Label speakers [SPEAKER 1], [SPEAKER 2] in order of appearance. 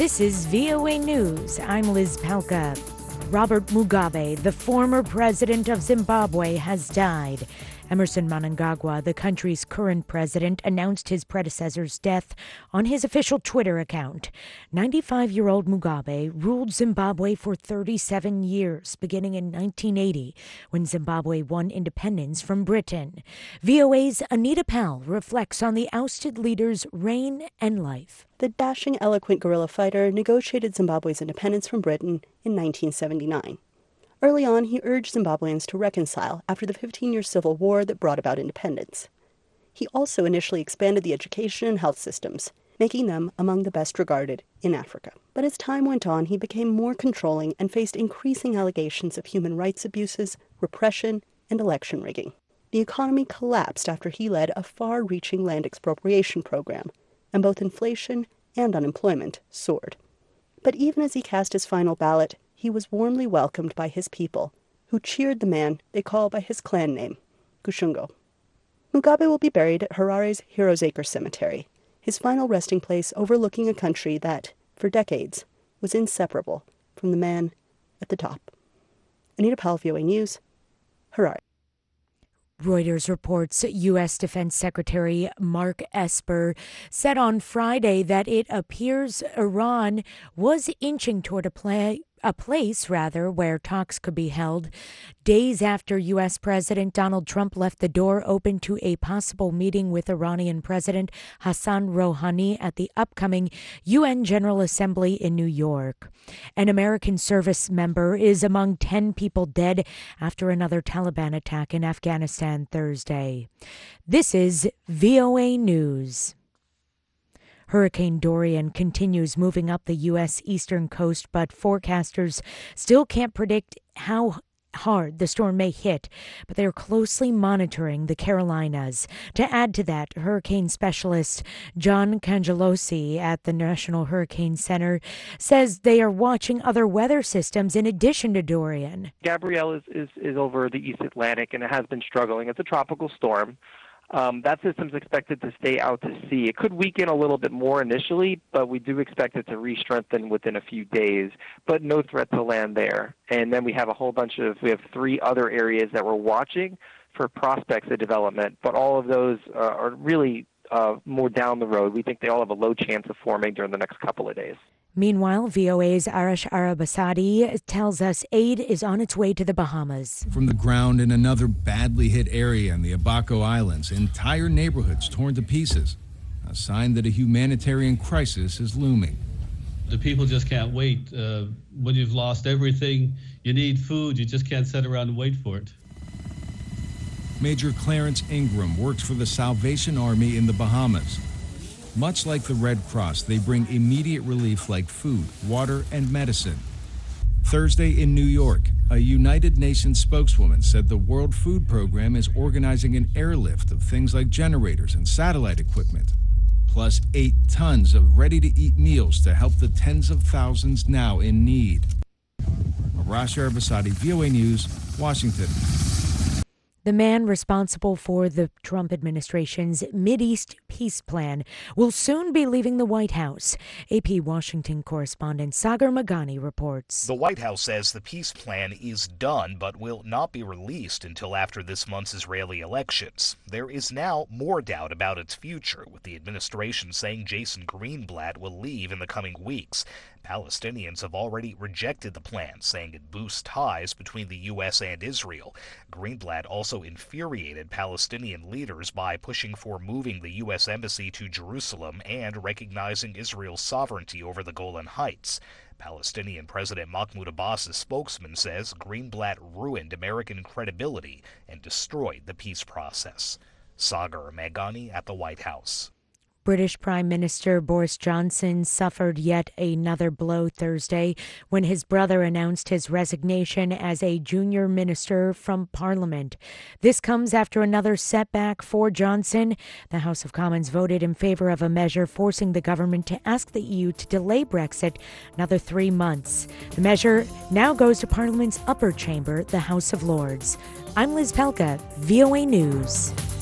[SPEAKER 1] This is VOA News. I'm Liz Palka. Robert Mugabe, the former president of Zimbabwe, has died. Emmerson Mnangagwa, the country's current president, announced his predecessor's death on his official Twitter account. 95-year-old Mugabe ruled Zimbabwe for 37 years, beginning in 1980, when Zimbabwe won independence from Britain. VOA's Anita Powell reflects on the ousted leader's reign and life.
[SPEAKER 2] The dashing, eloquent guerrilla fighter negotiated Zimbabwe's independence from Britain in 1979. Early on, he urged Zimbabweans to reconcile after the 15-year civil war that brought about independence. He also initially expanded the education and health systems, making them among the best regarded in Africa. But as time went on, he became more controlling and faced increasing allegations of human rights abuses, repression, and election rigging. The economy collapsed after he led a far-reaching land expropriation program, and both inflation and unemployment soared. But even as he cast his final ballot, he was warmly welcomed by his people, who cheered the man they call by his clan name, Kushungo. Mugabe will be buried at Harare's Heroes Acre Cemetery, his final resting place overlooking a country that, for decades, was inseparable from the man at the top. Anita Powell, VOA News, Harare.
[SPEAKER 1] Reuters reports U.S. Defense Secretary Mark Esper said on Friday that it appears Iran was inching toward a place where talks could be held, days after U.S. President Donald Trump left the door open to a possible meeting with Iranian President Hassan Rouhani at the upcoming UN General Assembly in New York. An American service member is among 10 people dead after another Taliban attack in Afghanistan Thursday. This is VOA News. Hurricane Dorian continues moving up the U.S. eastern coast, but forecasters still can't predict how hard the storm may hit, but they are closely monitoring the Carolinas. To add to that, hurricane specialist John Cangelosi at the National Hurricane Center says they are watching other weather systems in addition to Dorian.
[SPEAKER 3] Gabrielle is over the East Atlantic, and it has been struggling. It's a tropical storm. That system's expected to stay out to sea. It could weaken a little bit more initially, but we do expect it to re-strengthen within a few days, but no threat to land there. And then we have we have 3 other areas that we're watching for prospects of development, but all of those are really more down the road. We think they all have a low chance of forming during the next couple of days.
[SPEAKER 1] Meanwhile, VOA's Arash Arabasadi tells us aid is on its way to the Bahamas.
[SPEAKER 4] From the ground in another badly hit area in the Abaco Islands, entire neighborhoods torn to pieces, a sign that a humanitarian crisis is looming.
[SPEAKER 5] The people just can't wait. When you've lost everything, you need food. You just can't sit around and wait for it.
[SPEAKER 4] Major Clarence Ingram works for the Salvation Army in the Bahamas. Much like the Red Cross, they bring immediate relief like food, water, and medicine. Thursday in New York, a United Nations spokeswoman said the World Food Program is organizing an airlift of things like generators and satellite equipment, plus 8 tons of ready-to-eat meals to help the tens of thousands now in need. Arash Arabasadi, VOA News, Washington.
[SPEAKER 1] The man responsible for the Trump administration's Mideast peace plan will soon be leaving the White House. AP Washington correspondent Sagar Meghani reports.
[SPEAKER 6] The White House says the peace plan is done but will not be released until after this month's Israeli elections. There is now more doubt about its future, with the administration saying Jason Greenblatt will leave in the coming weeks. Palestinians have already rejected the plan, saying it boosts ties between the U.S. and Israel. Greenblatt also infuriated Palestinian leaders by pushing for moving the U.S. embassy to Jerusalem and recognizing Israel's sovereignty over the Golan Heights. Palestinian President Mahmoud Abbas's spokesman says Greenblatt ruined American credibility and destroyed the peace process. Sagar Meghani at the White House.
[SPEAKER 1] British Prime Minister Boris Johnson suffered yet another blow Thursday when his brother announced his resignation as a junior minister from Parliament. This comes after another setback for Johnson. The House of Commons voted in favor of a measure forcing the government to ask the EU to delay Brexit another 3 months. The measure now goes to Parliament's upper chamber, the House of Lords. I'm Liz Pelka, VOA News.